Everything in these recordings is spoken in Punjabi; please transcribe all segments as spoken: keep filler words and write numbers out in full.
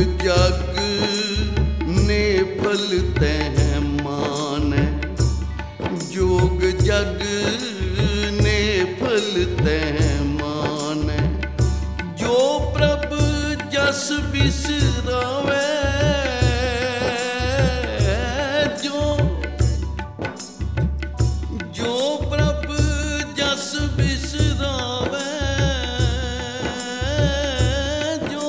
जग ने फलते हैं माने, जोग जग ने फलते हैं माने। जो प्रभ जस बिसरावे, जो जो प्रभ जस बिसरावे, जो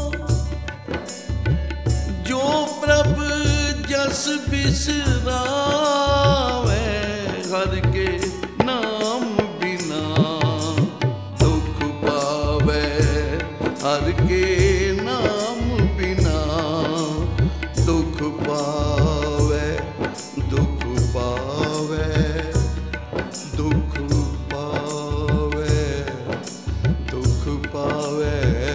जो प्रभ जस बिसरावे, हर के नाम बिना दुख पावे, हर के नाम बिना दुख पावे, दुख पावे, दुख पावे, दुख पावे,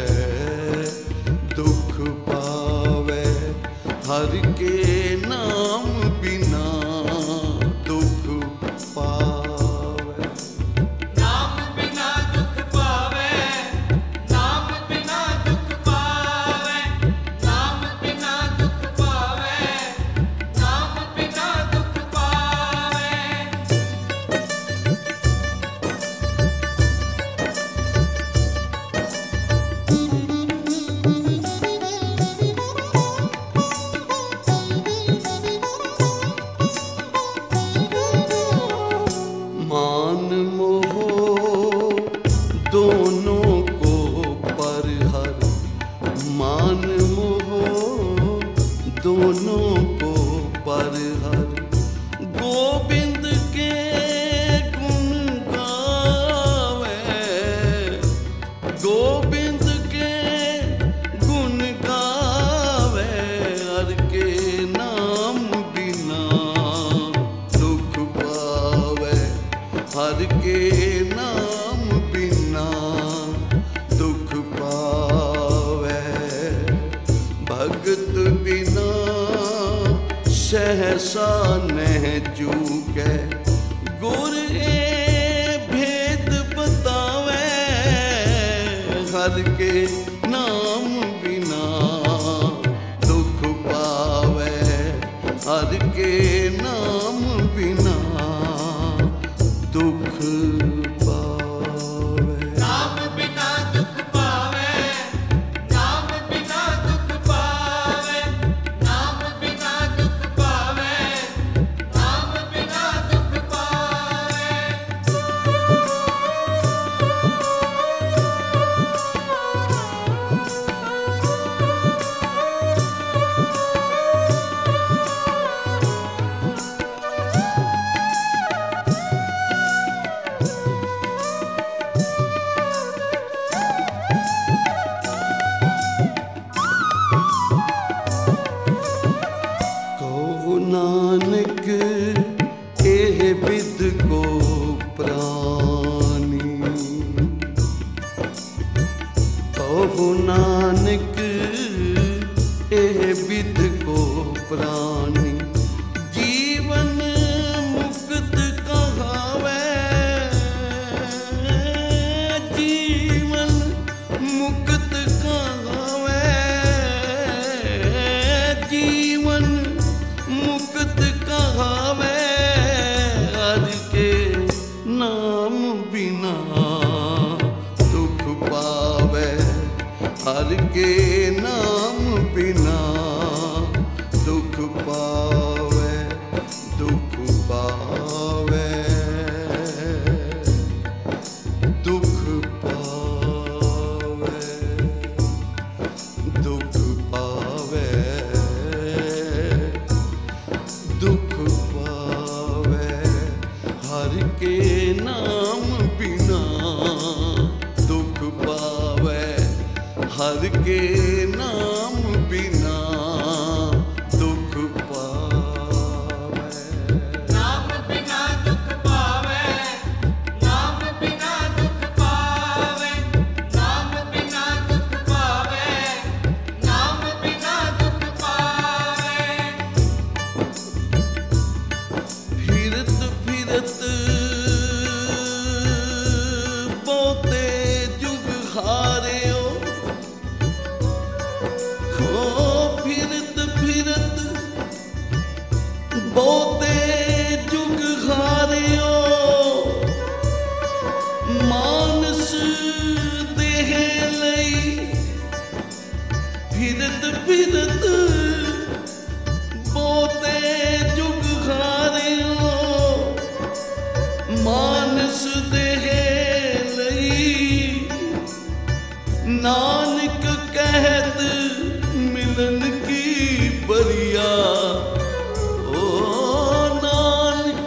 दुख पावे, हर के नाम बिना दुख पावे। नाम बिना दुख पावे, नाम बिना दुख पावे, नाम बिना दुख पावे, नाम बिना दुख पावे। मान मोह दोनों को परहर, मान मोह दोनों को परहर। गोविंद के गुण गावे, गोविंद के गुण गावे, हर के नाम बिना दुख पावे, हर के नाम बिना दुख पावे। भगत बिना सहसा नह चूके, गुर ए भेद बतावे, हर के नाम बिना दुख पावे, हर के नाम बिना दुख पावे। नाम बिना दुख पावे, नाम बिना दुख पावे, नाम बिना दुख पावे, नाम बिना दुख पावे। कहो नानक एह विद को प्राणी, कहो नानक एह विद को प्राणी। जीवन मुक्त कहावे, जीवन मुक्त कहावे, जीवन मुक्त कहावे, हर के नाम बिना दुख पावे, हर के नाम बिना दुख पावे, दुख पावे, दुख पावे, दुख पावे, दुख पावे, हर के नाम बिना दुख पावे, हर के नाम बिना दुख पावे। नाम बिना दुख पावे, नाम बिना दुख पावे, नाम बिना दुख पावे, नाम बिना दुख पावे। फिरत फिरत पोते जुग हारे हो, ਫਿਰਤ ਬਹੁਤੇ ਜੁਗ ਹਾਰਿਓ ਮਾਨਸ ਦੇਹ ਲਈ ਨਾਨਕ ਕਹਿਤ ਮਿਲਨ ਕੀ ਬਰੀਆ ਓ ਨਾਨਕ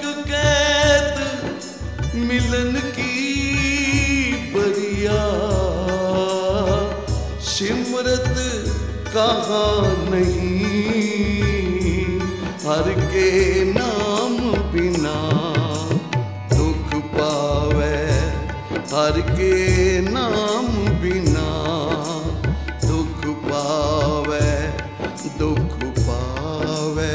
ਕਹਿਤ ਮਿਲਨ ਕੀ ਬਰੀਆ सिमरत कहाँ नहीं हर के नाम बिना दुख पावे हर के नाम बिना दुख पावे दुख पावे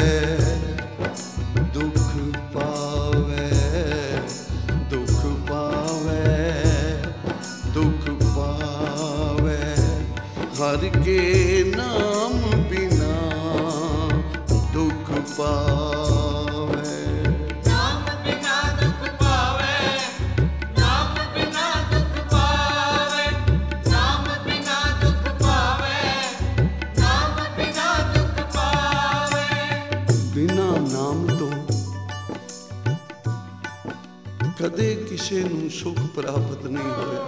दुख पावे दुख पावे दुख पावे हर के नाम बिना दुख पावे नाम बिना दुख पावे नाम बिना दुख पावे नाम बिना दुख पावे नाम बिना दुख पावे बिना नाम तो कदे किसी नूं सुख प्राप्त नहीं होया।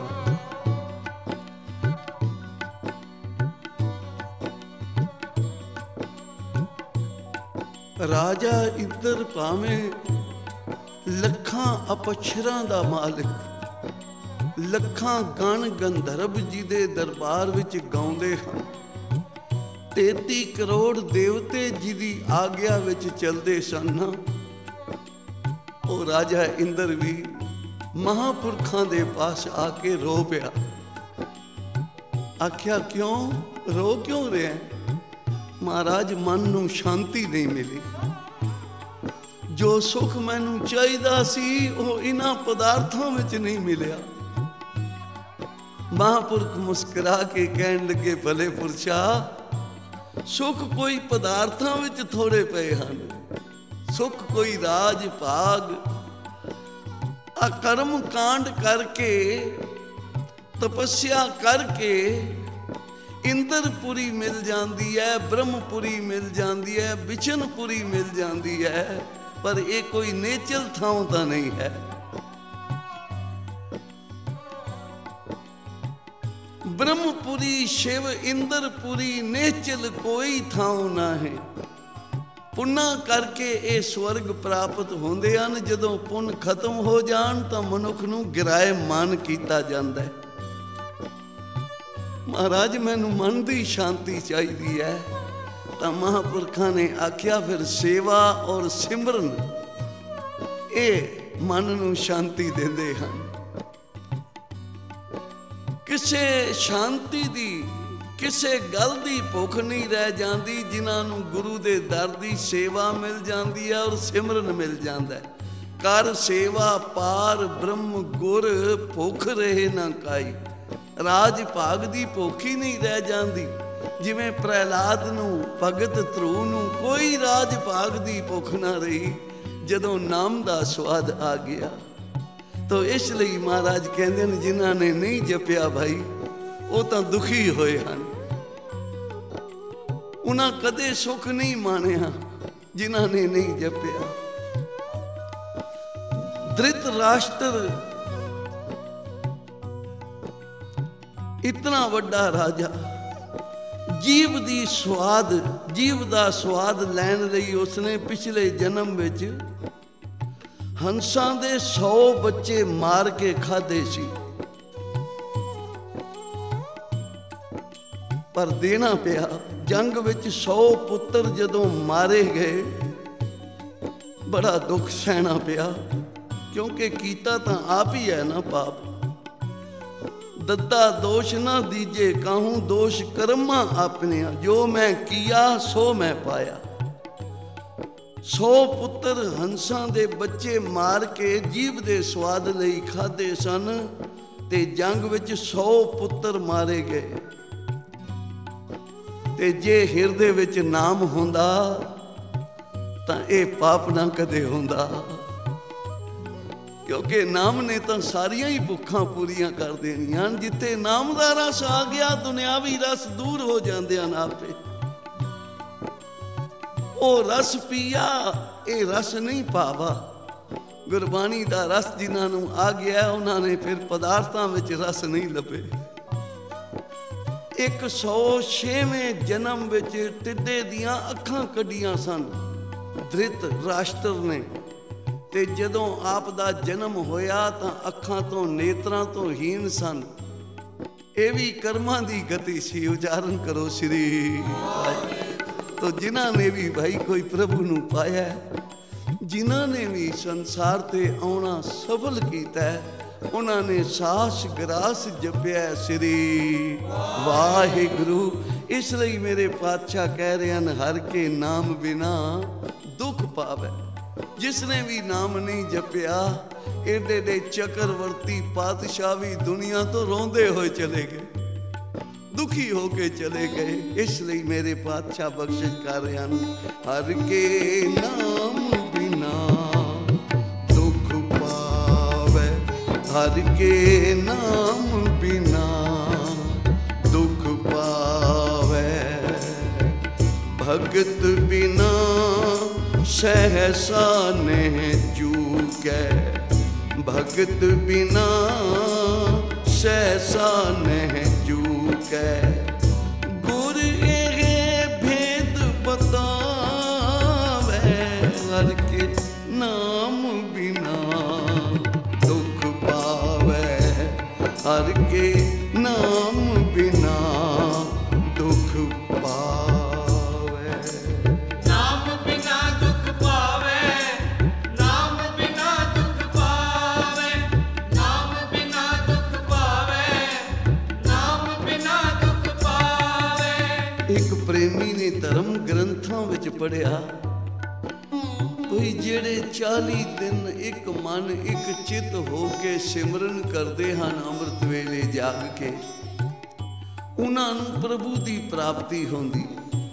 राजा इधर भावें लखां अपछरां दा मालिक लखां गण गंधर्व जी दे दरबार विच गाउंदे हन तेती करोड़ देवते जी दी आग्या विच चलदे सन। ओ राजा इंद्र भी महापुरखां दे पास आके रो पिया। आख्या क्यों रो क्यों रहे? महाराज मन नूं शांति नहीं मिली। जो सुख मैनू चाहिदा सी वो इन्हां पदार्थां विच नहीं मिलिया। महापुरख मुस्कुरा के कहन लगे भले पुरशा सुख कोई पदार्थां विच थोड़े पे हन सुख कोई राज भाग आ कर्म कांड करके तपस्या करके इंद्रपुरी मिल जाती है ब्रह्मपुरी मिल जाती है बिशनपुरी मिल जाती है पर ये कोई नेचल थां तां नहीं है। ब्रह्मपुरी शिव इंद्रपुरी नेचल कोई थां ना है। पुन्ना करके ये स्वर्ग प्राप्त होंदे हन। जदों पुन खत्म हो जान तां मनुख नूं गिराए मान कीता जांदा है। महाराज मैनू मन की शांति चाहिए है तो महापुरखा ने आख्या फिर सेवा और सिमरन ये मन नू शांति देंदे हन। किसे शांति दी किसे गल दी भुख नहीं रह जाती जिन्हां नू गुरु दे दर दी सेवा मिल जाती है और सिमरन मिल जाता है। कर सेवा पार ब्रह्म गुर भुख रहे ना काई। राज भाग दी भुख ही नहीं रह जाती। जिवें प्रहलाद नूं भगत ध्रुव नूं कोई राज भाग दी भुख ना रही जदों नाम दा स्वाद आ गया। तो इसलिए महाराज कहंदे ने जिन्हां ने नहीं जपिया भाई वो तो दुखी होए हन। उन्हां कदे सुख नहीं माणिया जिन्हां ने नहीं जपिया। धृतराष्ट्र इतना वड्डा राजा जीव दी स्वाद जीव दा स्वाद लैन लई उसने पिछले जन्म विच हंसां दे सौ बच्चे मार के खाधे सी पर देना पिया। जंग विच सौ पुत्र जदों मारे गए बड़ा दुख सहना पिया क्योंकि कीता तां आप ही है ना पाप। दद्दा दोष ना दीजे काहूं दोष कर्मा अपने जो मैं किया सो मैं पाया। सौ पुत्र हंसां दे बच्चे मार के जीव दे स्वाद लई खाधे सन ते जंग विच सौ पुत्र मारे गए। ते जे हिरदे विच नाम हुंदा तां इह पाप ना कदे हुंदा क्योंकि नाम ने तो सारिया ही भुखा पूरियां कर देनियां। जिथे नाम का रस आ गया दुनियावी रस दूर हो जाते हैं आपे। ਉਹ ਰਸ ਪੀਆ, ਇਹ ਰਸ ਨਹੀਂ ਭਾਵਾ। ਗੁਰਬਾਣੀ ਦਾ ਰਸ ਜਿਨ੍ਹਾਂ ਨੂੰ ਆ ਗਿਆ, ਉਹਨਾਂ ਨੇ ਫਿਰ ਪਦਾਰਥਾਂ ਵਿੱਚ ਰਸ ਨਹੀਂ ਲੱਭੇ। ਇੱਕ ਸੌ ਛੇਵੇਂ ਜਨਮ ਵਿੱਚ ਟਿੱਡੇ ਦੀਆਂ ਅੱਖਾਂ ਕੱਢੀਆਂ ਸਨ ਧ੍ਰਿਤ ਰਾਸ਼ਟਰ ਨੇ, ਤੇ ਜਦੋਂ ਆਪ ਦਾ ਜਨਮ ਹੋਇਆ ਤਾਂ ਅੱਖਾਂ ਤੋਂ ਨੇਤਰਾਂ ਤੋਂ ਹੀਨ ਸਨ। ਇਹ ਵੀ ਕਰਮਾਂ ਦੀ ਗਤੀ ਸੀ। ਉਚਾਰਨ ਕਰੋ ਸ੍ਰੀ ਤੋ ਜਿਨ੍ਹਾਂ ਨੇ ਵੀ ਭਾਈ ਕੋਈ ਪ੍ਰਭੂ ਨੂੰ ਪਾਇਆ, ਜਿਨ੍ਹਾਂ ਨੇ ਵੀ ਸੰਸਾਰ ਤੇ ਆਉਣਾ ਸਫਲ ਕੀਤਾ, ਉਹਨਾਂ ਨੇ ਸਾਸ ਗਰਾਸ ਜਪਿਆ ਸ੍ਰੀ ਵਾਹਿਗੁਰੂ। ਇਸ ਲਈ ਮੇਰੇ ਪਾਤਸ਼ਾਹ ਕਹਿ ਰਹੇ ਹਨ, ਹਰ ਕੇ ਨਾਮ ਬਿਨਾ ਦੁੱਖ ਪਾਵੇ। ਜਿਸ ਨੇ ਵੀ ਨਾਮ ਨਹੀਂ ਜਪਿਆ, ਏਡੇ ਏਡੇ ਚੱਕਰਵਰਤੀ ਪਾਤਸ਼ਾਹ ਵੀ ਦੁਨੀਆ ਤੋਂ ਰੋਂਦੇ ਹੋਏ ਚਲੇ ਗਏ, ਦੁਖੀ ਹੋ ਕੇ ਚਲੇ ਗਏ। ਇਸ ਲਈ ਮੇਰੇ ਪਾਤਸ਼ਾਹ ਬਖਸ਼ਿਸ਼ ਕਰ ਰਹੇ ਹਨ, ਹਰ ਕੇ ਨਾਮ ਬਿਨਾ ਦੁੱਖ ਪਾਵੇ, ਹਰ ਕੇ ਨਾਮ ਬਿਨਾ ਦੁੱਖ ਪਾਵੇ, ਭਗਤ ਬਿਨਾ सहसा ने चूकै, भगत बिना सहसा ने चूकै, गुर ये भेद बतावे, हर के नाम बिना दुख पावे, हर के नाम बिना दुख पावे। ਪ੍ਰੇਮੀ ਨੇ ਧਰਮ ਗ੍ਰੰਥਾਂ ਵਿੱਚ ਪੜ੍ਹਿਆ, ਕੋਈ ਜਿਹੜੇ ਚਾਲੀ ਦਿਨ ਇੱਕ ਮਨ ਇੱਕ ਚਿੱਤ ਹੋ ਕੇ ਸਿਮਰਨ ਕਰਦੇ ਹਨ ਅੰਮ੍ਰਿਤ ਵੇਲੇ ਜਾਗ ਕੇ, ਉਹਨਾਂ ਨੂੰ ਪ੍ਰਭੂ ਦੀ ਪ੍ਰਾਪਤੀ ਹੁੰਦੀ।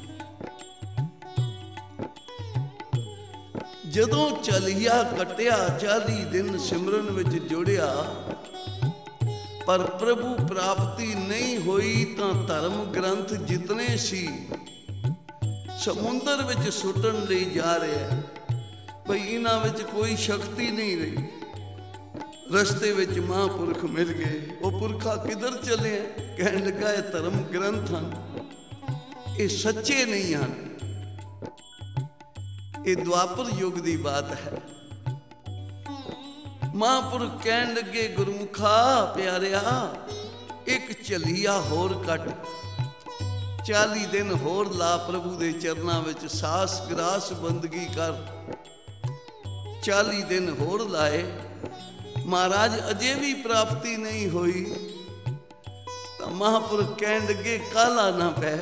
ਜਦੋਂ ਚਲਿਆ ਕੱਟਿਆ ਚਾਲੀ ਦਿਨ ਸਿਮਰਨ ਵਿੱਚ ਜੁੜਿਆ, ਪਰ ਪ੍ਰਭੂ ਪ੍ਰਾਪਤੀ ਨਹੀਂ ਹੋਈ ਤਾਂ ਧਰਮ ਗ੍ਰੰਥ ਜਿਤਨੇ ਸੀ ਸਮੁੰਦਰ ਵਿੱਚ ਸੁੱਟਣ ਲਈ ਜਾ ਰਿਹਾ, ਭਈ ਇਹਨਾਂ ਵਿੱਚ ਕੋਈ ਸ਼ਕਤੀ ਨਹੀਂ ਰਹੀ। ਰਸਤੇ ਵਿੱਚ ਮਹਾਂਪੁਰਖ ਮਿਲ ਗਏ। ਉਹ ਪੁਰਖਾ ਕਿੱਧਰ ਚੱਲੇ? ਕਹਿਣ ਲੱਗਾ, ਇਹ ਧਰਮ ਗ੍ਰੰਥ ਹਨ, ਇਹ ਸੱਚੇ ਨਹੀਂ ਹਨ। ਇਹ ਦੁਆਪਰ ਯੁੱਗ ਦੀ ਬਾਤ ਹੈ। ਮਹਾਂਪੁਰਖ ਕਹਿਣ ਲੱਗੇ, ਗੁਰਮੁਖਾ ਪਿਆਰਿਆ, ਇੱਕ ਝੱਲੀਆ ਹੋਰ ਕੱਟ, ਚਾਲੀ ਦਿਨ ਹੋਰ ਲਾ ਪ੍ਰਭੂ ਦੇ ਚਰਨਾਂ ਵਿੱਚ, ਸਾਸ ਗਰਾਸ ਬੰਦਗੀ ਕਰ। ਚਾਲੀ ਦਿਨ ਹੋਰ ਲਾਏ, ਮਹਾਰਾਜ ਅਜੇ ਵੀ ਪ੍ਰਾਪਤੀ ਨਹੀਂ ਹੋਈ ਤਾਂ ਮਹਾਂਪੁਰਖ ਕਹਿਣ ਲੱਗੇ, ਕਾਹਲਾ ਨਾ ਪੈ,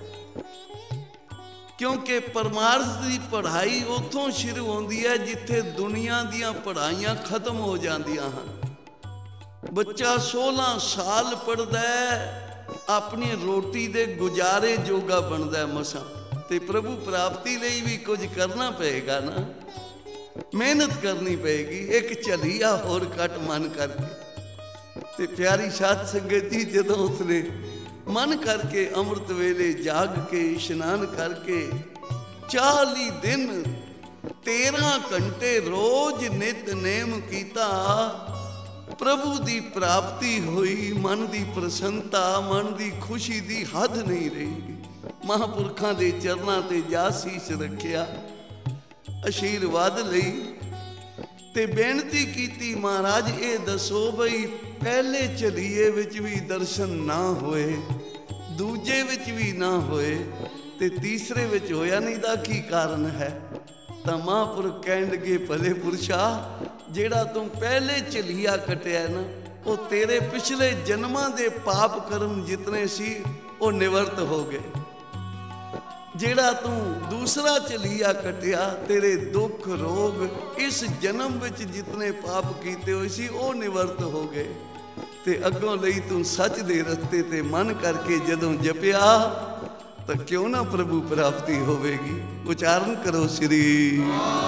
ਕਿਉਂਕਿ ਪਰਮਾਰਥ ਦੀ ਪੜ੍ਹਾਈ ਉੱਥੋਂ ਸ਼ੁਰੂ ਹੁੰਦੀ ਹੈ ਜਿੱਥੇ ਦੁਨੀਆ ਦੀਆਂ ਪੜ੍ਹਾਈਆਂ ਖਤਮ ਹੋ ਜਾਂਦੀਆਂ ਹਨ। ਬੱਚਾ ਸੋਲਾਂ ਸਾਲ ਪੜ੍ਹਦਾ, ਆਪਣੀ ਰੋਟੀ ਦੇ ਗੁਜ਼ਾਰੇ ਜੋਗਾ ਬਣਦਾ ਮਸਾਂ, ਤੇ ਪ੍ਰਭੂ ਪ੍ਰਾਪਤੀ ਲਈ ਵੀ ਕੁਝ ਕਰਨਾ ਪਏਗਾ ਨਾ, ਮਿਹਨਤ ਕਰਨੀ ਪਏਗੀ। ਇੱਕ ਝੱਲੀਆ ਹੋਰ ਕੱਟ ਮਨ ਕਰਕੇ। ਤੇ ਪਿਆਰੀ ਸਾਧ ਸੰਗਤ ਜੀ, ਜਦੋਂ ਉਸਨੇ ਮਨ ਕਰਕੇ ਅੰਮ੍ਰਿਤ ਵੇਲੇ ਜਾਗ ਕੇ ਇਸ਼ਨਾਨ ਕਰਕੇ ਚਾਲੀ ਦਿਨ ਤੇਰਾਂ ਘੰਟੇ ਰੋਜ਼ ਨਿਤਨੇਮ ਕੀਤਾ, ਪ੍ਰਭੂ ਦੀ ਪ੍ਰਾਪਤੀ ਹੋਈ। ਮਨ ਦੀ ਪ੍ਰਸੰਨਤਾ, ਮਨ ਦੀ ਖੁਸ਼ੀ ਦੀ ਹੱਦ ਨਹੀਂ ਰਹੀ। ਮਹਾਂਪੁਰਖਾਂ ਦੇ ਚਰਨਾਂ ਤੇ ਜਾ ਸੀਸ ਰੱਖਿਆ, ਆਸ਼ੀਰਵਾਦ ਲਈ ਤੇ ਬੇਨਤੀ ਕੀਤੀ, ਮਹਾਰਾਜ ਇਹ ਦੱਸੋ ਬਈ ਪਹਿਲੇ ਝੱਲੀਏ ਵਿੱਚ ਵੀ ਦਰਸ਼ਨ ਨਾ ਹੋਏ, ਦੂਜੇ ਵਿੱਚ ਵੀ ਨਾ ਹੋਏ ਤੇ ਤੀਸਰੇ ਵਿੱਚ ਹੋਇਆ ਨਹੀਂ, ਦਾ ਕੀ ਕਾਰਨ ਹੈ? ਤਾਂ ਮਹਾਂਪੁਰਖ ਕਹਿਣ ਲੱਗੇ, ਭਲੇ ਪੁਰਸ਼ਾ, ਜਿਹੜਾ ਤੂੰ ਪਹਿਲੇ ਝੱਲੀਆ ਕੱਟਿਆ ਨਾ, ਉਹ ਤੇਰੇ ਪਿਛਲੇ ਜਨਮਾਂ ਦੇ ਪਾਪ ਕਰਮ ਜਿਤਨੇ ਸੀ ਉਹ ਨਿਵਰਤ ਹੋ ਗਏ। ਜਿਹੜਾ ਤੂੰ ਦੂਸਰਾ ਝੱਲੀਆ ਕੱਟਿਆ, ਤੇਰੇ ਦੁੱਖ ਰੋਗ ਇਸ ਜਨਮ ਵਿੱਚ ਜਿਤਨੇ ਪਾਪ ਕੀਤੇ ਹੋਏ ਸੀ ਉਹ ਨਿਵਰਤ ਹੋ ਗਏ। ਤੇ ਅੱਗੋਂ ਲਈ ਤੂੰ ਸੱਚ ਦੇ ਰਸਤੇ ਤੇ ਮਨ ਕਰਕੇ ਜਦੋਂ ਜਪਿਆ ਤਾਂ ਕਿਉਂ ਨਾ ਪ੍ਰਭੂ ਪ੍ਰਾਪਤੀ ਹੋਵੇਗੀ। ਉਚਾਰਨ ਕਰੋ ਸ੍ਰੀ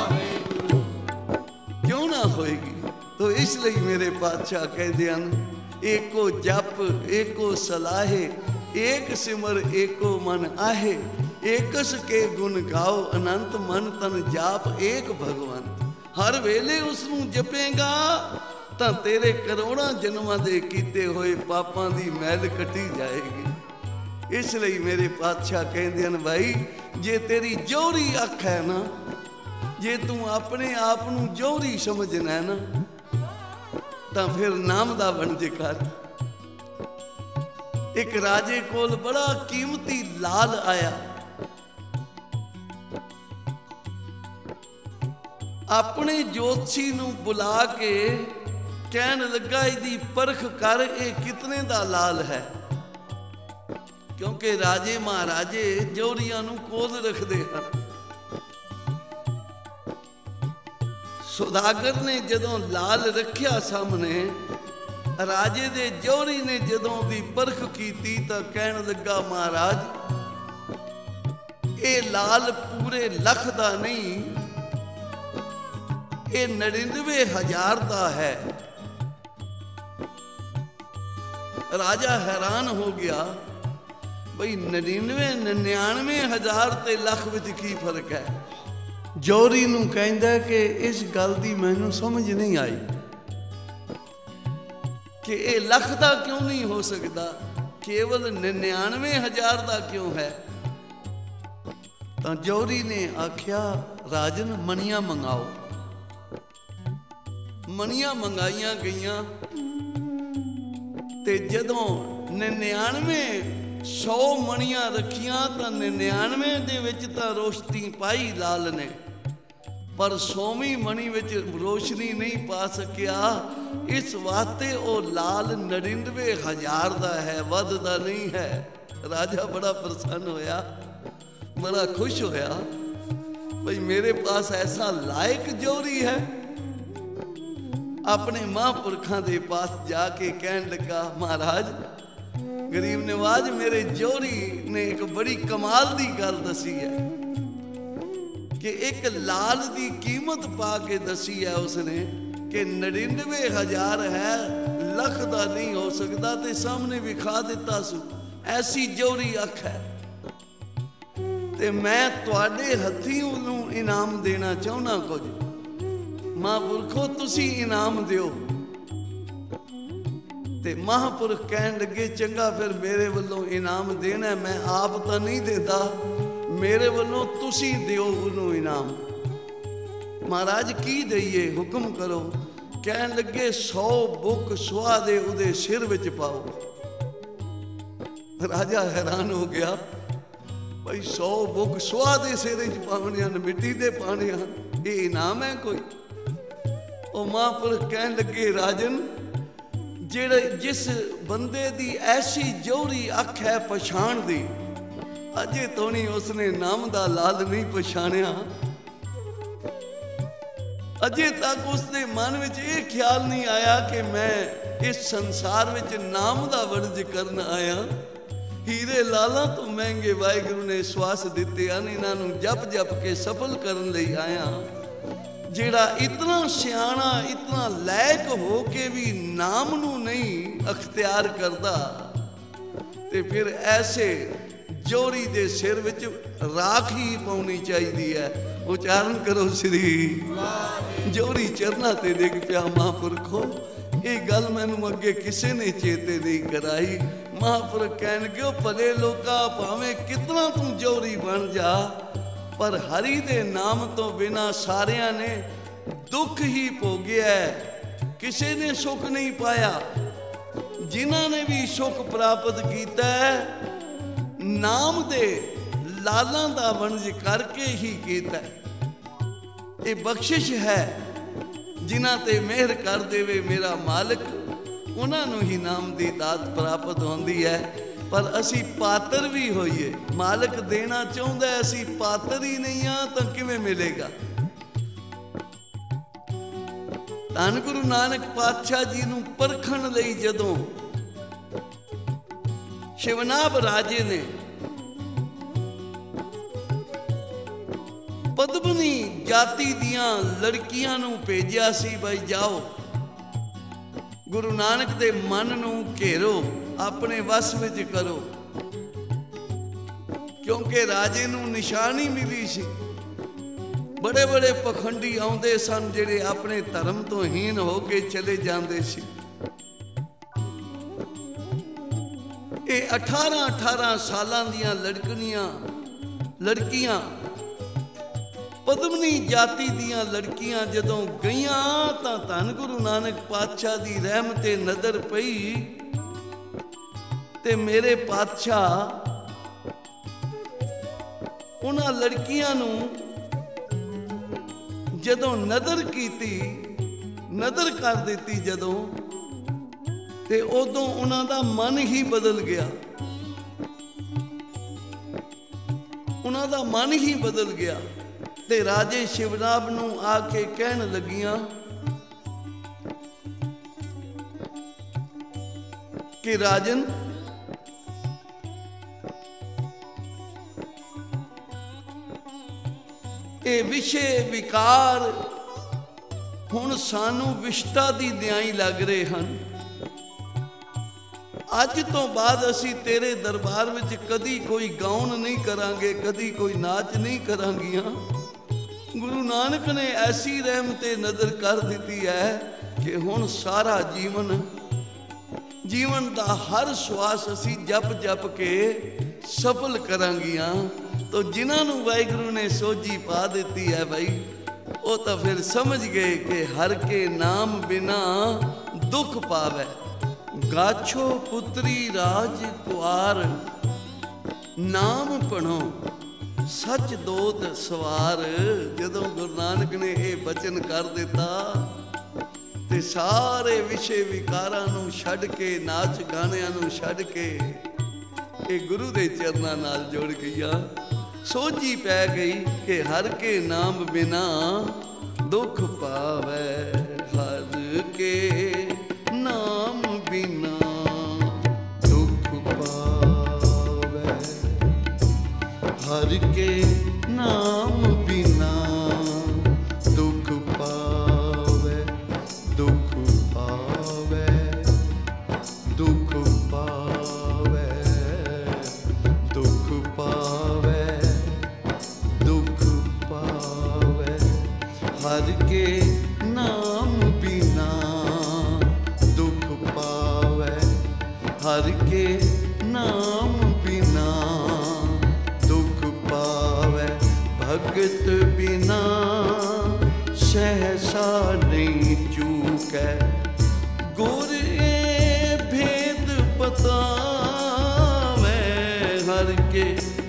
ਕਿਉਂ ਨਾ ਹੋਏਗੀ। ਤੋ ਇਸ ਲਈ ਮੇਰੇ ਪਾਤਸ਼ਾਹ ਕਹਿੰਦੇ ਹਨ, ਏਕੋ ਜਪ ਏਕੋ ਸਲਾਹੇ, ਏਕ ਸਿਮਰ ਏਕੋ ਮਨ ਆਹੇ, ਏਕਸ ਕੇ ਗੁਣ ਗਾਓ, ਅਨੰਤ ਮਨ ਤਨ ਜਾਪ ਏਕ ਭਗਵੰਤ। ਹਰ ਵੇਲੇ ਉਸ ਨੂੰ ਜਪੇਗਾ ਤਾਂ ਤੇਰੇ ਕਰੋੜਾਂ ਜਨਮਾਂ ਦੇ ਕੀਤੇ ਹੋਏ ਪਾਪਾਂ ਦੀ ਮੈਲ ਕੱਟੀ ਜਾਏਗੀ। ਇਸ ਲਈ ਮੇਰੇ ਪਾਤਸ਼ਾਹ ਕਹਿੰਦੇ ਹਨ, ਭਾਈ ਜੇ ਤੇਰੀ ਜੋਹਰੀ ਅੱਖ ਹੈ ਨਾ, ਜੇ ਤੂੰ ਆਪਣੇ ਆਪ ਨੂੰ ਜੋਹਰੀ ਸਮਝਣਾ ਨਾ, ਤਾਂ ਫਿਰ ਨਾਮ ਦਾ ਵਣਜ ਕਰ। ਇੱਕ ਰਾਜੇ ਕੋਲ ਬੜਾ ਕੀਮਤੀ ਲਾਲ ਆਇਆ। ਆਪਣੇ ਜੋਤਸ਼ੀ ਨੂੰ ਬੁਲਾ ਕੇ ਕਹਿਣ ਲੱਗਾ, ਇਹਦੀ ਪਰਖ ਕਰ, ਇਹ ਕਿਤਨੇ ਦਾ ਲਾਲ ਹੈ। ਕਿਉਂਕਿ ਰਾਜੇ ਮਹਾਰਾਜੇ ਜੋਹਰੀਆਂ ਨੂੰ ਕੋਲ ਰੱਖਦੇ ਹਨ। ਸੁਦਾਗਰ ਨੇ ਜਦੋਂ ਲਾਲ ਰੱਖਿਆ ਸਾਹਮਣੇ, ਰਾਜੇ ਦੇ ਜੋਹਰੀ ਨੇ ਜਦੋਂ ਦੀ ਪਰਖ ਕੀਤੀ ਤਾਂ ਕਹਿਣ ਲੱਗਾ, ਮਹਾਰਾਜ ਇਹ ਲਾਲ ਪੂਰੇ ਲੱਖ ਦਾ ਨਹੀਂ, ਇਹ ਨੜਿਨਵੇਂ ਹਜ਼ਾਰ ਦਾ ਹੈ। ਰਾਜਾ ਹੈਰਾਨ ਹੋ ਗਿਆ, ਬਈ ਨੜਿਨਵੇਂ ਨਿਨਿਆਨਵੇਂ ਹਜ਼ਾਰ ਤੇ ਲੱਖ ਵਿੱਚ ਕੀ ਫਰਕ ਹੈ। ਜੋਹਰੀ ਨੂੰ ਕਹਿੰਦਾ ਕਿ ਇਸ ਗੱਲ ਦੀ ਮੈਨੂੰ ਸਮਝ ਨਹੀਂ ਆਈ ਕਿ ਇਹ ਲੱਖ ਦਾ ਕਿਉਂ ਨਹੀਂ ਹੋ ਸਕਦਾ, ਕੇਵਲ ਨਿਨਿਆਨਵੇਂ ਹਜ਼ਾਰ ਦਾ ਕਿਉਂ ਹੈ। ਤਾਂ ਜੋਹਰੀ ਨੇ ਆਖਿਆ, ਰਾਜਨ ਮਣੀਆਂ ਮੰਗਾਓ। ਮਣੀਆਂ ਮੰਗਾਈਆਂ ਗਈਆਂ ਤੇ ਜਦੋਂ ਨਿਨਿਆਨਵੇਂ ਸੌ ਮਣੀਆਂ ਰੱਖੀਆਂ ਤਾਂ ਨਿਨਿਆਨਵੇਂ ਦੇ ਵਿੱਚ ਤਾਂ ਰੋਸ਼ਨੀ ਪਾਈ ਲਾਲ ਨੇ, ਪਰ ਸੌਵੀਂ ਮਣੀ ਵਿੱਚ ਰੋਸ਼ਨੀ ਨਹੀਂ ਪਾ ਸਕਿਆ। ਇਸ ਵਾਸਤੇ ਉਹ ਲਾਲ ਨੜਿਨਵੇਂ ਹਜ਼ਾਰ ਦਾ ਹੈ, ਵੱਧ ਦਾ ਨਹੀਂ ਹੈ। ਰਾਜਾ ਬੜਾ ਪ੍ਰਸੰਨ ਹੋਇਆ, ਬੜਾ ਖੁਸ਼ ਹੋਇਆ, ਬਈ ਮੇਰੇ ਪਾਸ ਐਸਾ ਲਾਇਕ ਜੋਹਰੀ ਹੈ। ਆਪਣੇ ਮਹਾਂਪੁਰਖਾਂ ਦੇ ਪਾਸ ਜਾ ਕੇ ਕਹਿਣ ਲੱਗਾ, ਮਹਾਰਾਜ ਗਰੀਬ ਨਵਾਜ ਮੇਰੇ ਜੋਹਰੀ ਨੇ ਇੱਕ ਬੜੀ ਕਮਾਲ ਦੀ ਗੱਲ ਦੱਸੀ ਹੈ ਕਿ ਇੱਕ ਲਾਲ ਦੀ ਕੀਮਤ ਪਾ ਕੇ ਦੱਸੀ ਹੈ ਉਸਨੇ ਕਿ ਨੜਿਨਵੇਂ ਹਜ਼ਾਰ ਹੈ, ਲੱਖ ਦਾ ਨਹੀਂ ਹੋ ਸਕਦਾ। ਤੇ ਸਾਹਮਣੇ ਵਿਖਾ ਦਿੱਤਾ ਸੂ, ਐਸੀ ਜੋਹਰੀ ਅੱਖ ਹੈ। ਤੇ ਮੈਂ ਤੁਹਾਡੇ ਹੱਥੀਂ ਉਹਨੂੰ ਇਨਾਮ ਦੇਣਾ ਚਾਹੁੰਦਾ ਕੁਝ। ਮਹਾਂਪੁਰਖੋ ਤੁਸੀਂ ਇਨਾਮ ਦਿਓ। ਤੇ ਮਹਾਂਪੁਰਖ ਕਹਿਣ ਲੱਗੇ, ਚੰਗਾ ਫਿਰ ਮੇਰੇ ਵੱਲੋਂ ਇਨਾਮ ਦੇਣਾ, ਮੈਂ ਆਪ ਤਾਂ ਨਹੀਂ ਦਿੰਦਾ, ਮੇਰੇ ਵੱਲੋਂ ਤੁਸੀਂ ਦਿਓ ਉਹਨੂੰ ਇਨਾਮ। ਮਹਾਰਾਜ ਕੀ ਦਈਏ, ਹੁਕਮ ਕਰੋ। ਕਹਿਣ ਲੱਗੇ, ਸੌ ਬੁੱਕ ਸੁਆਹ ਦੇ ਉਹਦੇ ਸਿਰ ਵਿੱਚ ਪਾਓ। ਰਾਜਾ ਹੈਰਾਨ ਹੋ ਗਿਆ, ਭਾਈ ਸੌ ਬੁੱਕ ਸੁਆਹ ਦੇ ਸਿਰ ਵਿੱਚ ਪਾਉਣੇ ਹਨ, ਮਿੱਟੀ ਦੇ ਪਾਉਣੇ ਹਨ, ਇਹ ਇਨਾਮ ਹੈ ਕੋਈ। ਉਹ ਮਹਾਂਪੁਰਖ ਕਹਿਣ ਲੱਗੇ, ਰਾਜਨ ਜਿਹੜੇ ਜਿਸ ਬੰਦੇ ਦੀ ਐਸੀ ਜੋਹਰੀ ਅੱਖ ਹੈ ਪਛਾਣ ਦੀ, ਅਜੇ ਤੋਂ ਨਹੀਂ ਉਸਨੇ ਨਾਮ ਦਾ ਲਾਲ ਨਹੀਂ ਪਛਾਣਿਆ। ਅਜੇ ਤੱਕ ਉਸਦੇ ਮਨ ਵਿੱਚ ਇਹ ਖਿਆਲ ਨਹੀਂ ਆਇਆ ਕਿ ਮੈਂ ਇਸ ਸੰਸਾਰ ਵਿੱਚ ਨਾਮ ਦਾ ਵਣਜ ਕਰਨ ਆਇਆ। ਹੀਰੇ ਲਾਲਾਂ ਤੋਂ ਮਹਿੰਗੇ ਵਾਹਿਗੁਰੂ ਨੇ ਸਵਾਸ ਦਿੱਤੇ ਹਨ, ਇਹਨਾਂ ਨੂੰ ਜਪ ਜਪ ਕੇ ਸਫਲ ਕਰਨ ਲਈ ਆਇਆ। ਜਿਹੜਾ ਇਤਨਾ ਸਿਆਣਾ, ਇਤਨਾ ਲਾਇਕ ਹੋ ਕੇ ਵੀ ਨਾਮ ਨੂੰ ਨਹੀਂ ਅਖਤਿਆਰ ਕਰਦਾ, ਤੇ ਫਿਰ ਐਸੇ ਜੋਹਰੀ ਦੇ ਸਿਰ ਵਿੱਚ ਰਾਖ ਹੀ ਪਾਉਣੀ ਚਾਹੀਦੀ ਹੈ। ਉਚਾਰਨ ਕਰੋ ਸ੍ਰੀ ਜੋਹਰੀ ਚਰਨਾਂ ਤੇ ਡਿੱਗ ਪਿਆ। ਮਹਾਂਪੁਰਖੋ ਇਹ ਗੱਲ ਮੈਨੂੰ ਅੱਗੇ ਕਿਸੇ ਨੇ ਚੇਤੇ ਨਹੀਂ ਕਰਾਈ। ਮਹਾਂਪੁਰਖ ਕਹਿਣਗੇ, ਉਹ ਭਲੇ ਲੋਕਾਂ ਭਾਵੇਂ ਕਿਤਨਾ ਤੂੰ ਜੋਹਰੀ ਬਣ ਜਾ, ਪਰ ਹਰੀ ਦੇ ਨਾਮ ਤੋਂ ਬਿਨਾ ਸਾਰਿਆਂ ਨੇ ਦੁੱਖ ਹੀ ਭੋਗਿਆ, ਕਿਸੇ ਨੇ ਸੁੱਖ ਨਹੀਂ ਪਾਇਆ। ਜਿਨ੍ਹਾਂ ਨੇ ਵੀ ਸੁੱਖ ਪ੍ਰਾਪਤ ਕੀਤਾ ਨਾਮ ਦੇ ਲਾਲਾਂ ਦਾ ਵਣਜ ਕਰਕੇ ਹੀ ਕੀਤਾ। ਇਹ ਬਖਸ਼ਿਸ਼ ਹੈ, ਜਿਨ੍ਹਾਂ ਤੇ ਮਿਹਰ ਕਰ ਦੇਵੇ ਮੇਰਾ ਮਾਲਕ, ਉਹਨਾਂ ਨੂੰ ਹੀ ਨਾਮ ਦੀ ਦਾਤ ਪ੍ਰਾਪਤ ਹੁੰਦੀ ਹੈ। ਪਰ ਅਸੀਂ ਪਾਤਰ ਵੀ ਹੋਈਏ, ਮਾਲਕ ਦੇਣਾ ਚਾਹੁੰਦਾ, ਅਸੀਂ ਪਾਤਰ ਹੀ ਨਹੀਂ ਆ ਤਾਂ ਕਿਵੇਂ ਮਿਲੇਗਾ। ਧੰਨ ਗੁਰੂ ਨਾਨਕ ਪਾਤਸ਼ਾਹ ਜੀ ਨੂੰ ਪਰਖਣ ਲਈ ਜਦੋਂ ਸ਼ਿਵਨਾਭ ਰਾਜੇ ਨੇ ਪਦਮਨੀ ਜਾਤੀ ਦੀਆਂ ਲੜਕੀਆਂ ਨੂੰ ਭੇਜਿਆ ਸੀ, ਬਈ ਜਾਓ ਗੁਰੂ ਨਾਨਕ ਦੇ ਮਨ ਨੂੰ ਘੇਰੋ, ਆਪਣੇ ਵਸ ਵਿੱਚ ਕਰੋ। ਕਿਉਂਕਿ ਰਾਜੇ ਨੂੰ ਨਿਸ਼ਾਨੀ ਮਿਲੀ ਸੀ। ਬੜੇ ਬੜੇ ਪਖੰਡੀ ਆਉਂਦੇ ਸਨ ਜਿਹੜੇ ਆਪਣੇ ਧਰਮ ਤੋਂ ਹੀਨ ਹੋ ਕੇ ਚਲੇ ਜਾਂਦੇ ਸੀ। ਇਹ ਅਠਾਰਾਂ ਅਠਾਰਾਂ ਸਾਲਾਂ ਦੀਆਂ ਲੜਕੀਆਂ ਲੜਕੀਆਂ ਪਦਮਨੀ ਜਾਤੀ ਦੀਆਂ ਲੜਕੀਆਂ ਜਦੋਂ ਗਈਆਂ ਤਾਂ ਧੰਨ ਗੁਰੂ ਨਾਨਕ ਪਾਤਸ਼ਾਹ ਦੀ ਰਹਿਮਤ ਤੇ ਨਜ਼ਰ ਪਈ ਤੇ ਮੇਰੇ ਪਾਤਸ਼ਾਹ ਉਹਨਾਂ ਲੜਕੀਆਂ ਨੂੰ ਜਦੋਂ ਨਜ਼ਰ ਕੀਤੀ, ਨਜ਼ਰ ਕਰ ਦਿੱਤੀ ਜਦੋਂ, ਤੇ ਉਦੋਂ ਉਹਨਾਂ ਦਾ ਮਨ ਹੀ ਬਦਲ ਗਿਆ। ਉਹਨਾਂ ਦਾ ਮਨ ਹੀ ਬਦਲ ਗਿਆ ਤੇ ਰਾਜੇ ਸ਼ਿਵਨਾਭ ਨੂੰ ਆ ਕੇ ਕਹਿਣ ਲੱਗੀਆਂ ਕਿ ਰਾਜਨ, ਇਹ ਵਿਸ਼ੇ ਵਿਕਾਰ ਹੁਣ ਸਾਨੂੰ ਵਿਸ਼ਟਾ ਦੀ ਨਿਆਈ ਲੱਗ ਰਹੇ ਹਨ। ਅੱਜ ਤੋਂ ਬਾਅਦ ਅਸੀਂ ਤੇਰੇ ਦਰਬਾਰ ਵਿੱਚ ਕਦੀ ਕੋਈ ਗਾਉਣ ਨਹੀਂ ਕਰਾਂਗੇ, ਕਦੀ ਕੋਈ ਨਾਚ ਨਹੀਂ ਕਰਾਂਗੀਆਂ। ਗੁਰੂ ਨਾਨਕ ਨੇ ਐਸੀ ਰਹਿਮਤ ਤੇ ਨਜ਼ਰ ਕਰ ਦਿੱਤੀ ਹੈ ਕਿ ਹੁਣ ਸਾਰਾ ਜੀਵਨ ਜੀਵਨ ਦਾ ਹਰ ਸਵਾਸ ਅਸੀਂ ਜਪ ਜਪ ਕੇ ਸਫਲ ਕਰਾਂਗੀਆਂ। ਤੋ ਜਿਨ੍ਹਾਂ ਨੂੰ ਵਾਹਿਗੁਰੂ ਨੇ ਸੋਝੀ ਪਾ ਦਿੱਤੀ ਹੈ ਭਾਈ, ਉਹ ਤਾਂ ਫਿਰ ਸਮਝ ਗਏ ਕਿ ਹਰ ਕੇ ਨਾਮ ਬਿਨਾ ਦੁੱਖ ਪਾਵੈ। ਗਾਛੋ ਪੁੱਤਰੀ ਰਾਜ ਕੁਆਰ, ਨਾਮ ਪੜੋ ਸੱਚ ਦੋਤ ਸਵਾਰ। ਜਦੋਂ ਗੁਰੂ ਨਾਨਕ ਨੇ ਇਹ ਬਚਨ ਕਰ ਦਿੱਤਾ ਤੇ ਸਾਰੇ ਵਿਸ਼ੇ ਵਿਕਾਰਾਂ ਨੂੰ ਛੱਡ ਕੇ, ਨਾਚ ਗਾਣਿਆਂ ਨੂੰ ਛੱਡ ਕੇ ਇਹ ਗੁਰੂ ਦੇ ਚਰਨਾਂ ਨਾਲ ਜੁੜ ਗਈਆਂ। ਸੋਝੀ ਪੈ ਗਈ ਕਿ ਹਰ ਕੇ ਨਾਮ ਬਿਨਾ ਦੁੱਖ ਪਾਵੈ। ਹਰ ਕੇ ਨਾਮ ਬਿਨਾ ਦੁੱਖ ਪਾਵੈ। ਹਰ ਕੇ ਨਾਮ ਬਿਨਾ ਦੁੱਖ ਪਾਵੈ। ਦੁੱਖ ਪਾਵੈ, ਦੁੱਖ ਪਾਵੈ, ਦੁੱਖ ਪਾਵੈ, ਦੁੱਖ ਪਾਵੈ। ਹਰ ਕੇ ਨਾਮ ਬਿਨਾ ਦੁੱਖ ਪਾਵੈ। ਹਰ ਕੇ ਨਾਮ ਬਿਨਾ ਦੁੱਖ ਪਾਵੈ। ਭਗਤ ਬਿਨਾ ਸਹਿਸਾ ਨਹੀਂ ਚੂਕੈ। ਗੁਰ ਇਹ ਭੇਦ ਪਤਾਵੈ। ਹਰ ਕੇ